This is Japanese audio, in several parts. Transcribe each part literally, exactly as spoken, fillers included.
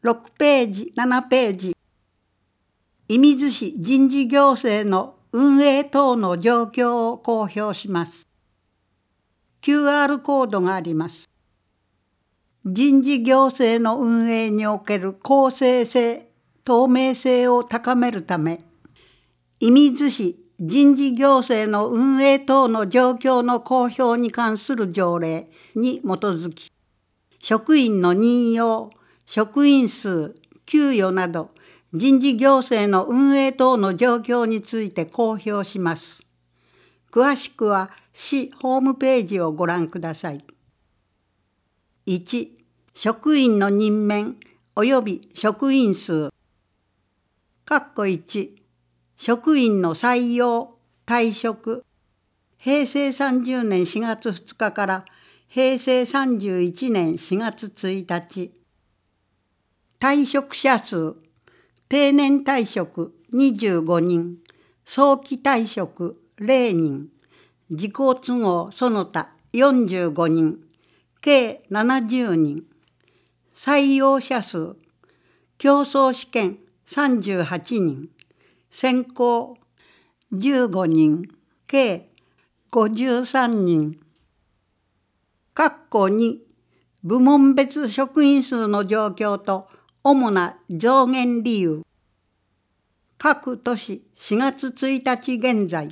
ろくページ、ななページ。射水市人事行政の運営等の状況を公表します。キューアール コードがあります。人事行政の運営における公正性、透明性を高めるため、射水市人事行政の運営等の状況の公表に関する条例に基づき、職員の任用、職員数、給与など、人事行政の運営等の状況について公表します。詳しくは市ホームページをご覧ください。いち、職員の任免及び職員数。括弧いち、職員の採用、退職。へいせいさんじゅうねんしがつふつかからへいせいさんじゅういちねんしがつついたち。退職者数。定年退職にじゅうごにん、早期退職れいにん、自己都合その他よんじゅうごにん、計ななじゅうにん。採用者数。競争試験さんじゅうはちにん、選考じゅうごにん、計ごじゅうさんにん。括弧に、部門別職員数の状況と主な増減理由。各都市しがつついたち現在。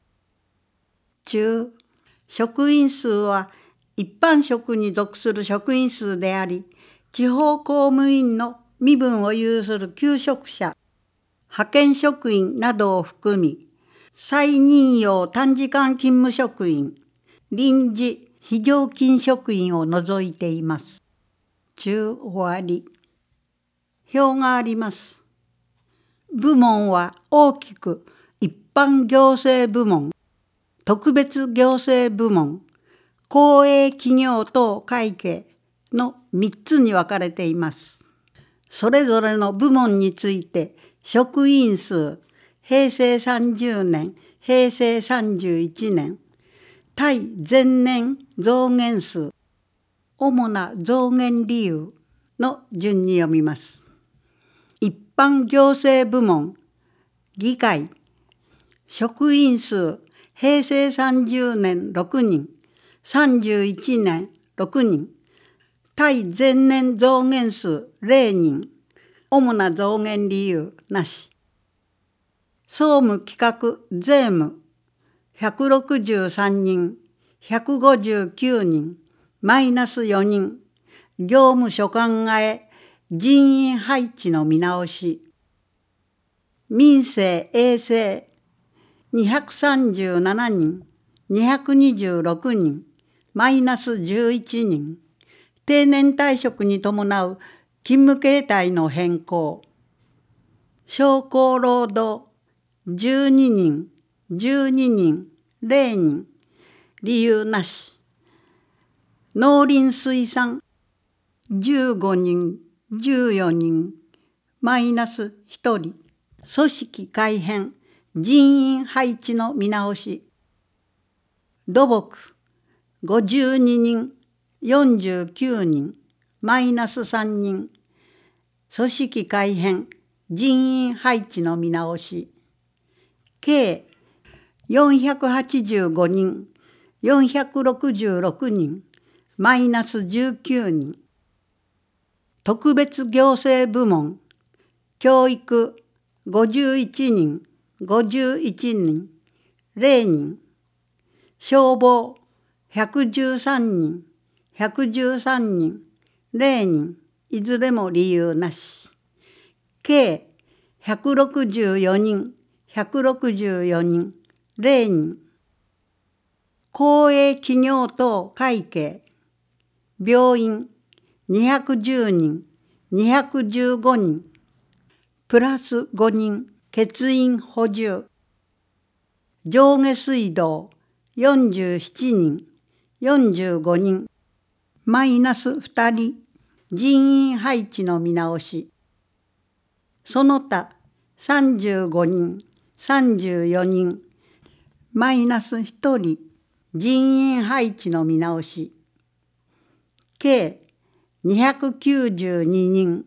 中、職員数は一般職に属する職員数であり、地方公務員の身分を有する求職者、派遣職員などを含み、再任用短時間勤務職員、臨時非常勤職員を除いています。中終わり。表があります。部門は大きく一般行政部門、特別行政部門、公営企業等会計のみっつに分かれています。それぞれの部門について職員数、へいせいさんじゅうねん、へいせいさんじゅういちねん、対前年増減数、主な増減理由の順に読みます。一般行政部門、議会、職員数、へいせいさんじゅうねんろくにん、さんじゅういちねんろくにん、対前年増減数れいにん、主な増減理由なし。総務企画税務、ひゃくろくじゅうさんにん、ひゃくごじゅうきゅうにん、マイナスよにん、業務所管替え、人員配置の見直し。民生衛生、にひゃくさんじゅうななにん、にひゃくにじゅうろくにん、マイナスじゅういちにん、定年退職に伴う勤務形態の変更。商工労働、じゅうににん、じゅうににん、れいにん、理由なし。農林水産、じゅうごにん、じゅうよにん、マイナスひとり。組織改編、人員配置の見直し。土木、ごじゅうににん、よんじゅうきゅうにん、マイナスさんにん。組織改編、人員配置の見直し。計よんひゃくはちじゅうごにん、よんひゃくろくじゅうろくにん、マイナスじゅうきゅうにん。特別行政部門、教育、ごじゅういちにん、ごじゅういちにん、れいにん。消防、ひゃくじゅうさんにん、ひゃくじゅうさんにん、れいにん、いずれも理由なし。計ひゃくろくじゅうよにん、ひゃくろくじゅうよにん、れいにん。公営企業等会計、病院、にひゃくじゅうにん、にひゃくじゅうごにん、プラスごにん、欠員補充。上下水道、よんじゅうななにん、よんじゅうごにん、マイナスふたり、人員配置の見直し。その他、さんじゅうごにん、さんじゅうよにん、マイナスひとり、人員配置の見直し。計にひゃくきゅうじゅうににん、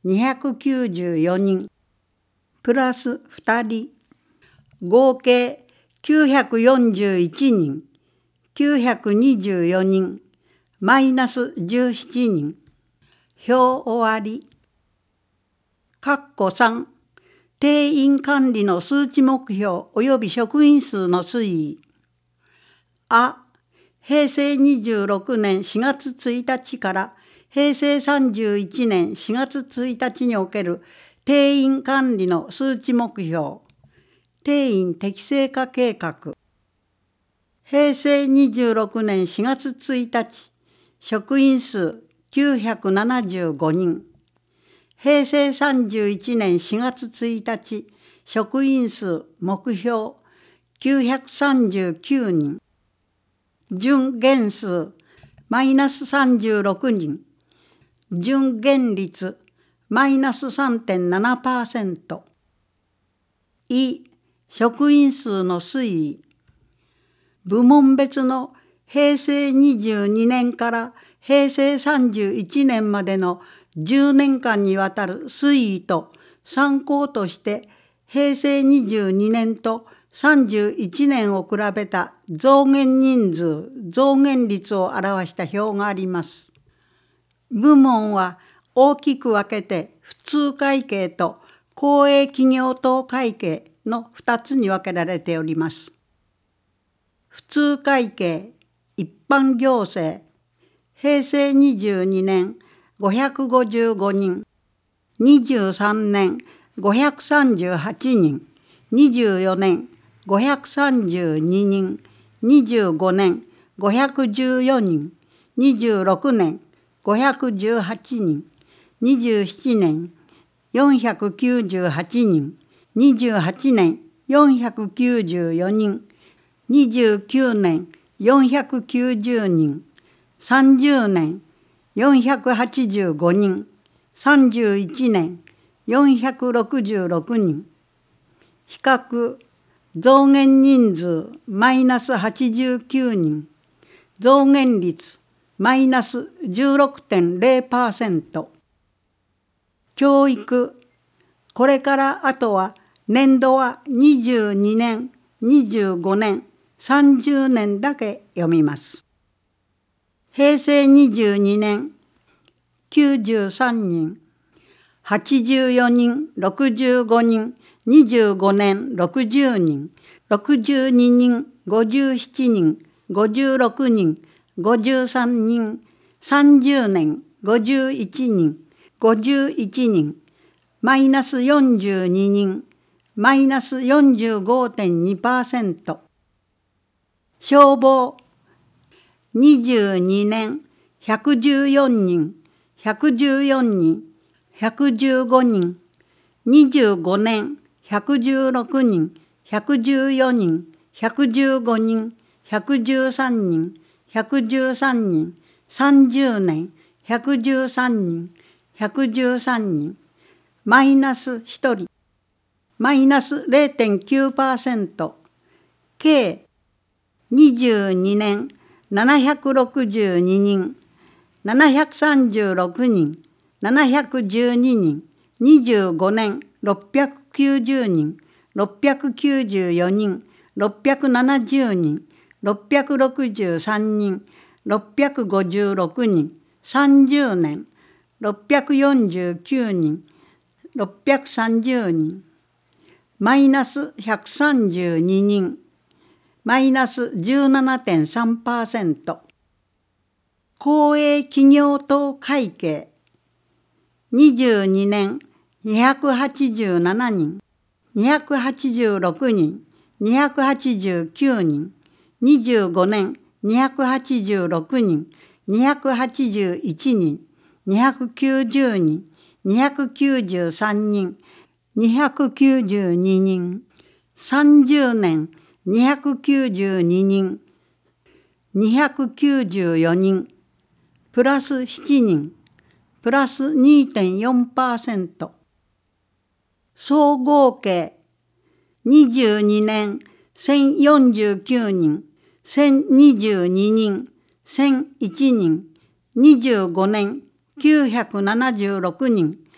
にひゃくきゅうじゅうよにん、プラスふたり、合計きゅうひゃくよんじゅういちにん、きゅうひゃくにじゅうよにん、マイナスじゅうななにん。表終わり。括弧さん、定員管理の数値目標及び職員数の推移。あ、平成にじゅうろくねんしがつついたちから平成さんじゅういちねんしがつついたちにおける定員管理の数値目標。定員適正化計画。平成にじゅうろくねんしがつついたち、職員数きゅうひゃくななじゅうごにん。平成さんじゅういちねんしがつついたち、職員数目標きゅうひゃくさんじゅうきゅうにん。準減数マイナスさんじゅうろくにん。準減率マイナス さんてんななパーセント。い、職員数の推移。部門別の平成にじゅうにねんから平成さんじゅういちねんまでのじゅうねんかんにわたる推移と参考として平成にじゅうにねんとさんじゅういちねんを比べた増減人数、増減率を表した表があります。部門は大きく分けて普通会計と公営企業等会計のふたつに分けられております。普通会計、一般行政、平成にじゅうにねんごひゃくごじゅうごにん、にじゅうさんねんごひゃくさんじゅうはちにん、にじゅうよねんごひゃくさんじゅうににん、にじゅうごねんごひゃくじゅうよにん、にじゅうろくねんごひゃくじゅうはちにん、にじゅうななねんよんひゃくきゅうじゅうはちにん、にじゅうはちねんよんひゃくきゅうじゅうよにん、にじゅうきゅうねんよんひゃくきゅうじゅうにん、さんじゅうねんよんひゃくはちじゅうごにん、さんじゅういちねんよんひゃくろくじゅうろくにん。比較、増減人数マイナスはちじゅうきゅうにん、増減率マイナス じゅうろくてんゼロパーセント。教育、これからあとは年度はにじゅうにねん、にじゅうごねん、さんじゅうねんだけ読みます。平成にじゅうにねんきゅうじゅうさんにん、はちじゅうよにん、ろくじゅうごにん、にじゅうごねんろくじゅうにん、ろくじゅうににん、ごじゅうななにん、ごじゅうろくにん、ごじゅうさんにん、さんじゅうねんごじゅういちにん、ごじゅういちにん、マイナスよんじゅうににん、マイナス よんじゅうごてんにパーセント。消防、にじゅうにねんひゃくじゅうよにん、ひゃくじゅうよにん、ひゃくじゅうごにん、にじゅうごねんひゃくじゅうろくにん、ひゃくじゅうよにん、ひゃくじゅうごにん、ひゃくじゅうさんにん、ひゃくじゅうさんにん、さんじゅうねんひゃくじゅうさんにん、ひゃくじゅうさんにん、マイナスひとり、マイナス ゼロてんきゅうパーセント。計にじゅうにねんななひゃくろくじゅうににん、ななひゃくさんじゅうろくにん、ななひゃくじゅうににん、にじゅうごねんろっぴゃくきゅうじゅうにん、ろっぴゃくきゅうじゅうよにん、ろっぴゃくななじゅうにん、ろっぴゃくろくじゅうさんにん、ろっぴゃくごじゅうろくにん、さんじゅうねん、ろっぴゃくよんじゅうきゅうにん、ろっぴゃくさんじゅうにん、マイナスひゃくさんじゅうににん、マイナス じゅうななてんさんパーセント。公営企業等会計、にじゅうにねんにひゃくはちじゅうななにん、にひゃくはちじゅうろくにん、にひゃくはちじゅうきゅうにん、にじゅうごねんにひゃくはちじゅうろくにん、にひゃくはちじゅういちにん、にひゃくきゅうじゅうにん、にひゃくきゅうじゅうさんにん、にひゃくきゅうじゅうににん、さんじゅうねんにひゃくきゅうじゅうににん、にひゃくきゅうじゅうよにん、プラスななにん、プラス にてんよんパーセント。総合計、にじゅうにねんせんよんじゅうきゅうにん、せんにじゅうににん、せんいちにん、にじゅうごねんきゅうひゃくななじゅうろくにん、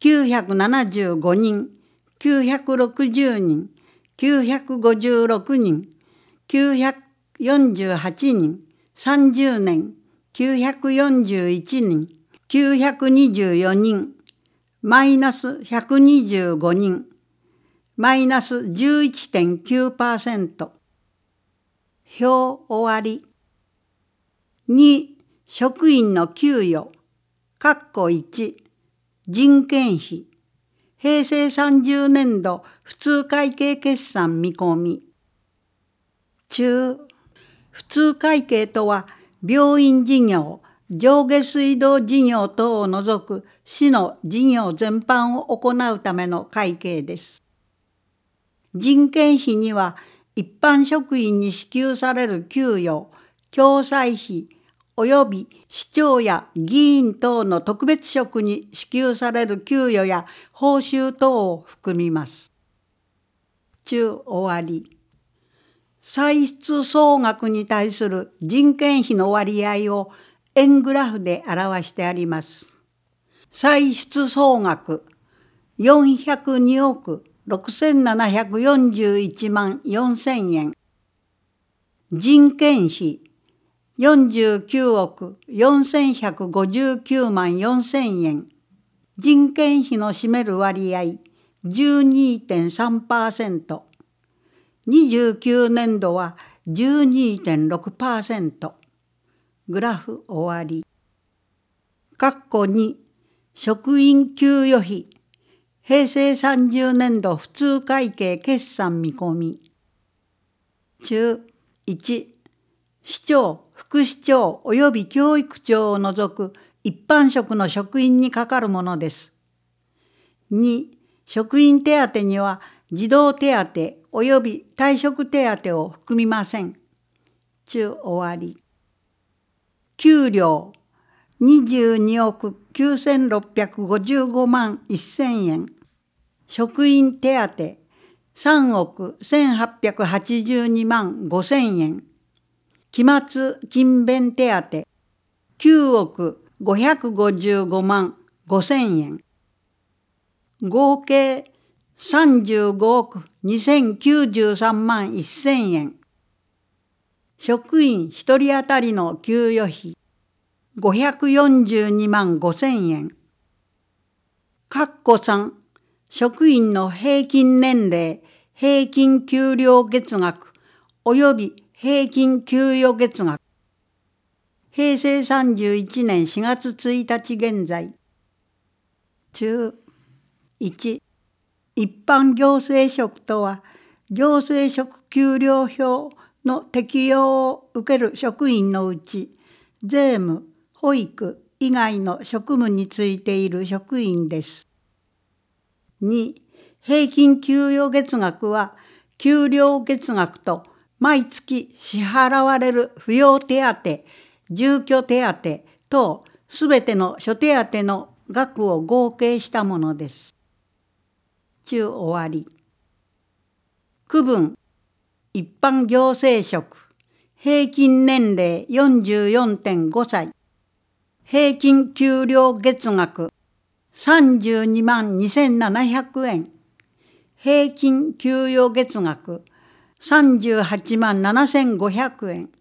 きゅうひゃくななじゅうごにん、きゅうひゃくろくじゅうにん、きゅうひゃくごじゅうろくにん、きゅうひゃくよんじゅうはちにん、さんじゅうねん、きゅうひゃくよんじゅういちにん、きゅうひゃくにじゅうよにん、マイナスひゃくにじゅうごにん、マイナス じゅういってんきゅうパーセント。表終わり。に、職員の給与、括弧いち、人件費、平成さんじゅうねんど普通会計決算見込み。中、普通会計とは、病院事業、上下水道事業等を除く市の事業全般を行うための会計です。人件費には、一般職員に支給される給与、共済費および市長や議員等の特別職に支給される給与や報酬等を含みます。中終わり。歳出総額に対する人件費の割合を円グラフで表してあります。歳出総額よんひゃくにおくろくせんななひゃくよんじゅういちまんよんせんえん。人件費よんじゅうきゅうおくよんせんひゃくごじゅうきゅうまんよんせんえん。人件費の占める割合 じゅうにてんさんパーセント。にじゅうきゅうねんどは じゅうにてんろくパーセント。グラフ終わり。括弧に、職員給与費、平成さんじゅうねんど普通会計決算見込み。中いち、市長、副市長および教育長を除く一般職の職員にかかるものです。に、職員手当には児童手当および退職手当を含みません。中終わり。給料にじゅうにおくきゅうせんろっぴゃくごじゅうごまんせんえん。職員手当さんおくせんはっぴゃくはちじゅうにまんごせんえん。期末勤勉手当きゅうおくごひゃくごじゅうごまんごせんえん。合計さんじゅうごおくにせんきゅうじゅうさんまんせんえん。職員ひとり当たりの給与費ごひゃくよんじゅうにまんごせんえん。括弧さん、職員の平均年齢、平均給料月額および平均給与月額。平成さんじゅういちねんしがつついたち現在。中いち、一般行政職とは、行政職給料表の適用を受ける職員のうち、税務、保育以外の職務についている職員です。に、平均給与月額は、給料月額と毎月支払われる扶養手当、住居手当等すべての諸手当の額を合計したものです。中終わり。区分一般行政職平均年齢 よんじゅうよんてんごさい平均給料月額さんじゅうにまんにせんななひゃくえん平均給与月額さんじゅうはちまんななせんごひゃくえん。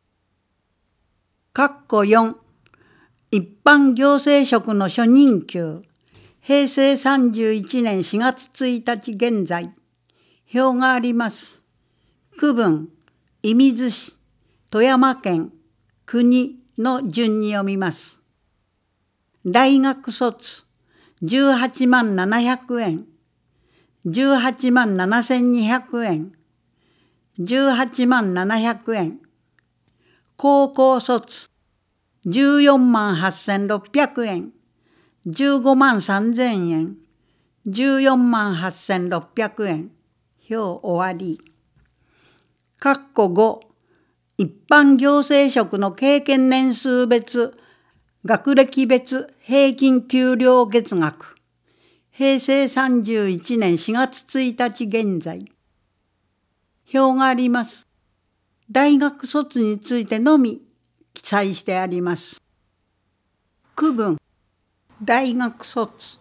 括弧よん、一般行政職の初任給平成さんじゅういちねんしがつついたち現在。表があります。区分、射水市、富山県、国の順に読みます。大学卒、じゅうはちまんななひゃくえん、じゅうはちまんななせんにひゃくえん、じゅうはちまんななひゃくえん。高校卒、じゅうよんまんはっせんろっぴゃくえん、じゅうごまんさんぜんえん、じゅうよんまんはっせんろっぴゃくえん。表終わり。括弧ご、一般行政職の経験年数別、学歴別平均給料月額。平成さんじゅういちねんしがつついたち現在。表があります。大学卒についてのみ記載してあります。区分、大学卒、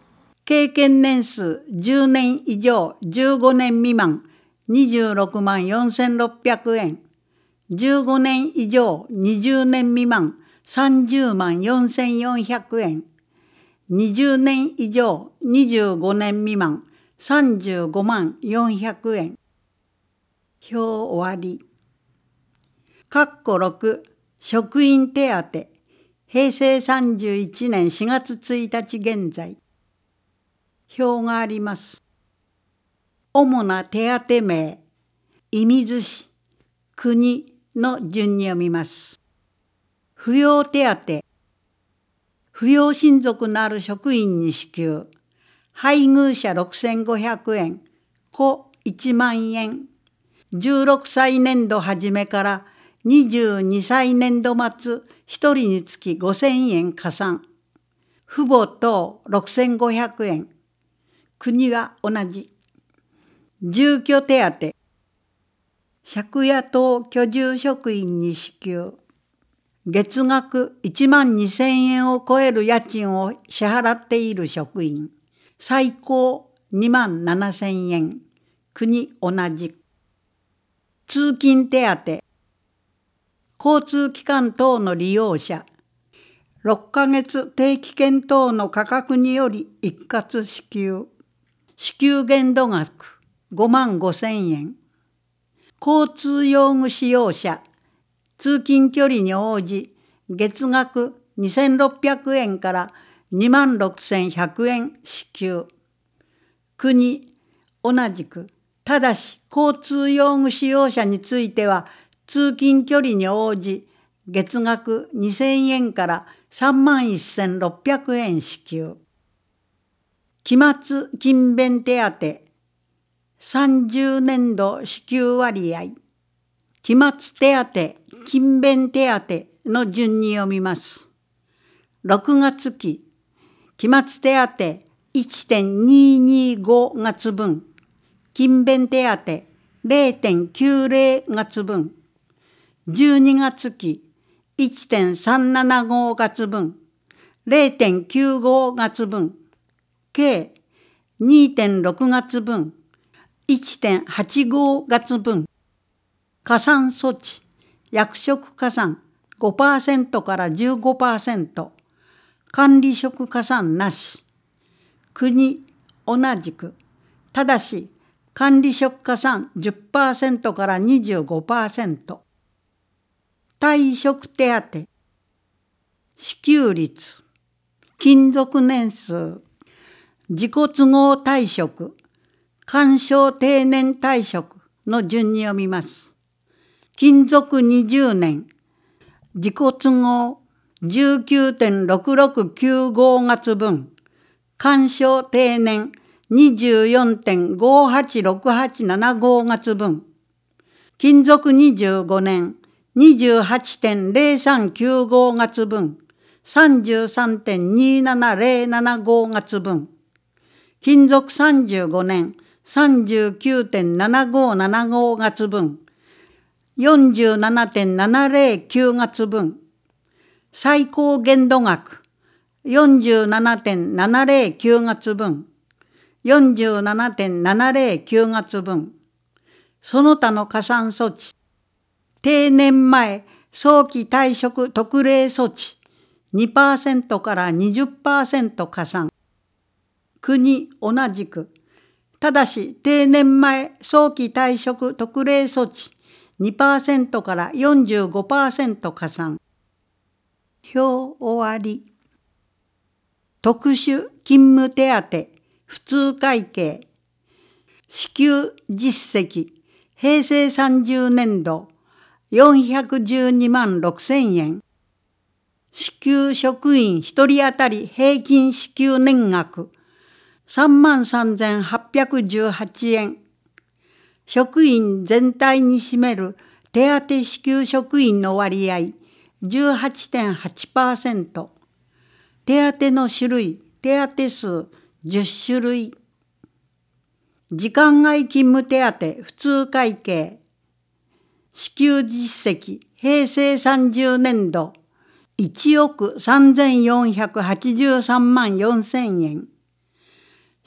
経験年数じゅうねん以上じゅうごねん未満にじゅうろくまんよんせんろっぴゃくえん、じゅうごねん以上にじゅうねん未満さんじゅうまんよんせんよんひゃくえん、にじゅうねん以上にじゅうごねん未満さんじゅうごまんよんひゃくえん。表終わり。括弧ろく、職員手当、平成さんじゅういちねんしがつついたち現在。表があります。主な手当名、射水市、国の順に読みます。扶養手当、扶養親族のある職員に支給、配偶者ろくせんごひゃくえん、子いちまんえん、じゅうろくさい年度初めからにじゅうにさい年度末ひとりにつきごせんえん加算、父母等ろくせんごひゃくえん、国は同じ。住居手当、借家等居住職員に支給、月額いちまんにせんえんを超える家賃を支払っている職員、最高にまんななせんえん、国同じ。通勤手当、交通機関等の利用者、ろっかげつ定期券等の価格により一括支給、支給限度額ごまんごせんえん。交通用具使用者、通勤距離に応じ月額にせんろっぴゃくえんからにまんろくせんひゃくえん支給、国同じく。ただし交通用具使用者については通勤距離に応じ月額にせんえんからさんまんせんろっぴゃくえん支給。期末勤勉手当、さんじゅうねんど支給割合、期末手当、勤勉手当の順に読みます。ろくがつ期、期末手当 いってんにーにーご 月分、勤勉手当 れいてんきゅうぜろ 月分、じゅうにがつ期 いってんさんななご 月分、れいてんきゅうご 月分、計 にてんろく 月分、いってんはちご 月分。加算措置、役職加算 ごパーセント から じゅうごパーセント、管理職加算なし、国同じく。ただし管理職加算 じゅっパーセント から にじゅうごパーセント。退職手当、支給率、勤続年数、自己都合退職、干渉定年退職の順に読みます。勤続にじゅうねん、自己都合 じゅうきゅうてんろくろくきゅうご 月分、干渉定年 にじゅうよんてんごはちろくはちななご 月分、勤続にじゅうごねん にじゅうはちてんぜろさんきゅうご 月分、さんじゅうさんてんにーななぜろななご 月分、勤続さんじゅうごねん さんじゅうきゅうてんななごななご 月分、よんじゅうななてんななぜろきゅう 月分、最高限度額 よんじゅうななてんななぜろきゅう 月分、よんじゅうななてんななぜろきゅう 月分、その他の加算措置、定年前早期退職特例措置 にパーセント から にじゅっパーセント 加算、国同じく。ただし定年前早期退職特例措置 にパーセント から よんじゅうごパーセント 加算。表終わり。特殊勤務手当普通会計、支給実績平成さんじゅうねんどよんひゃくじゅうにまんろくせんえん、支給職員ひとり当たり平均支給年額さんまんさんぜんはっぴゃくじゅうはちえん、職員全体に占める手当支給職員の割合 じゅうはちてんはちパーセント、手当の種類、手当数じゅっしゅるい。時間外勤務手当普通会計、支給実績平成さんじゅうねんどいちおくさんぜんよんひゃくはちじゅうさんまんよんせんえん、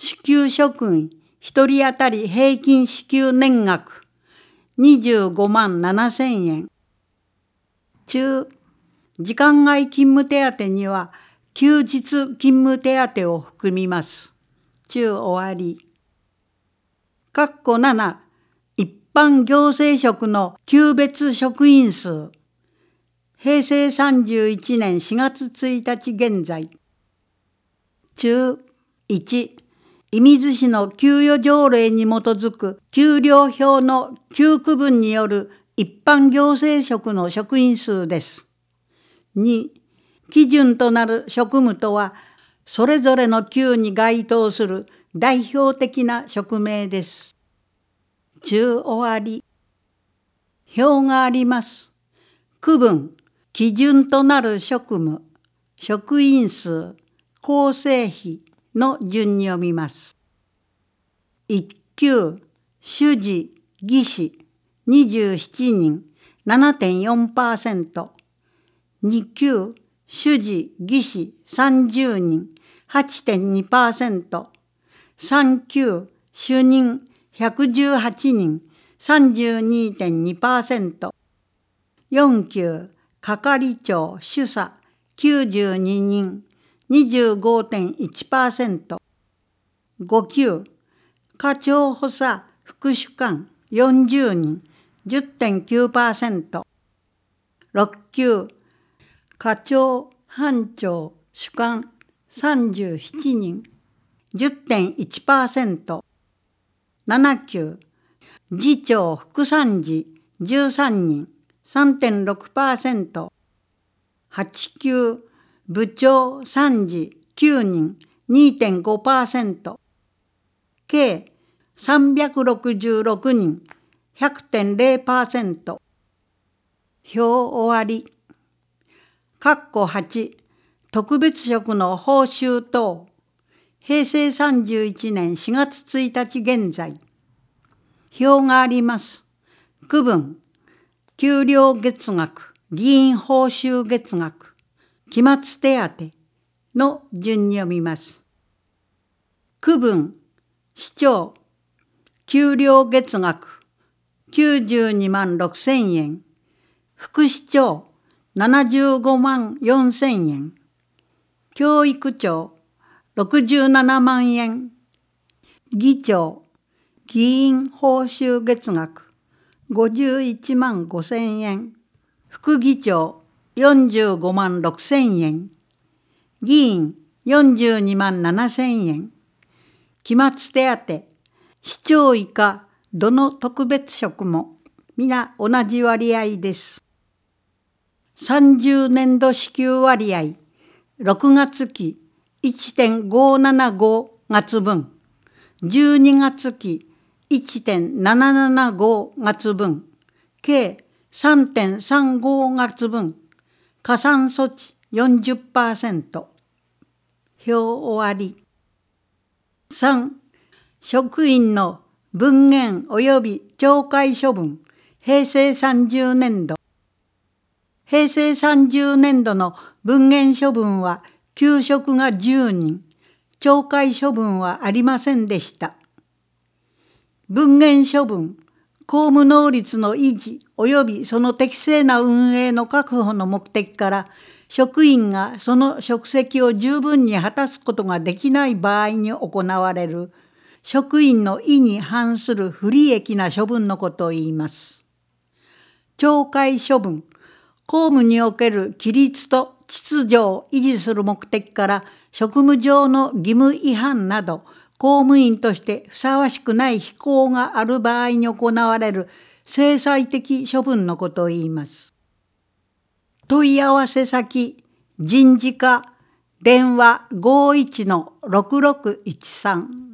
支給職員ひとり当たり平均支給年額にじゅうごまんななせんえん。中、時間外勤務手当には休日勤務手当を含みます。中終わり。括弧なな、一般行政職の級別職員数。平成さんじゅういちねんしがつついたち現在。中いち、射水市の給与条例に基づく給料表の給区分による一般行政職の職員数です。に、基準となる職務とは、それぞれの級に該当する代表的な職名です。中終わり。表があります。区分、基準となる職務、職員数、構成比の順に読みます。いち級、主事、技師にじゅうななにん ななてんよんパーセント。に級、主事、技師さんじゅうにん はちてんにパーセント。さん級、主任ひゃくじゅうはちにん さんじゅうにてんにパーセント。よん級、係長、主査きゅうじゅうににん にじゅうごてんいちパーセント。ご級、課長補佐副主幹よんじゅうにん じゅってんきゅうパーセント。ろく級、課長班長主幹さんじゅうななにん じゅってんいちパーセント。なな級、次長副参事じゅうさんにん さんてんろくパーセント。はち級、部長参事きゅうにん にてんごパーセント。計さんびゃくろくじゅうろくにん ひゃくてんぜろパーセント。表終わり。括弧はち、特別職の報酬等。平成さんじゅういちねんしがつついたち現在。表があります。区分、給料月額、議員報酬月額、期末手当の順に読みます。区分、市長、給料月額きゅうじゅうにまんろくせんえん、副市長ななじゅうごまんよんせんえん、教育長ろくじゅうななまんえん、議長、議員報酬月額ごじゅういちまんごせんえん、副議長よんじゅうごまんろくせんえん、議員よんじゅうにまんななせんえん、期末手当、市長以下どの特別職も皆同じ割合です。さんじゅうねんど支給割合、ろくがつ期 いってんごななご 月分、じゅうにがつ期 いってんななななご 月分、計 さんてんさんご 月分、加算措置 よんじゅっパーセント。表終わり。さん、職員の分減及び懲戒処分、平成さんじゅうねんど。平成さんじゅうねんどの分減処分は休職がじゅうにん、懲戒処分はありませんでした。分減処分、公務能率の維持及びその適正な運営の確保の目的から職員がその職責を十分に果たすことができない場合に行われる職員の意に反する不利益な処分のことを言います。懲戒処分、公務における規律と秩序を維持する目的から職務上の義務違反など公務員としてふさわしくない非行がある場合に行われる制裁的処分のことを言います。問い合わせ先、人事課、電話 ごーいちのろくろくいちさん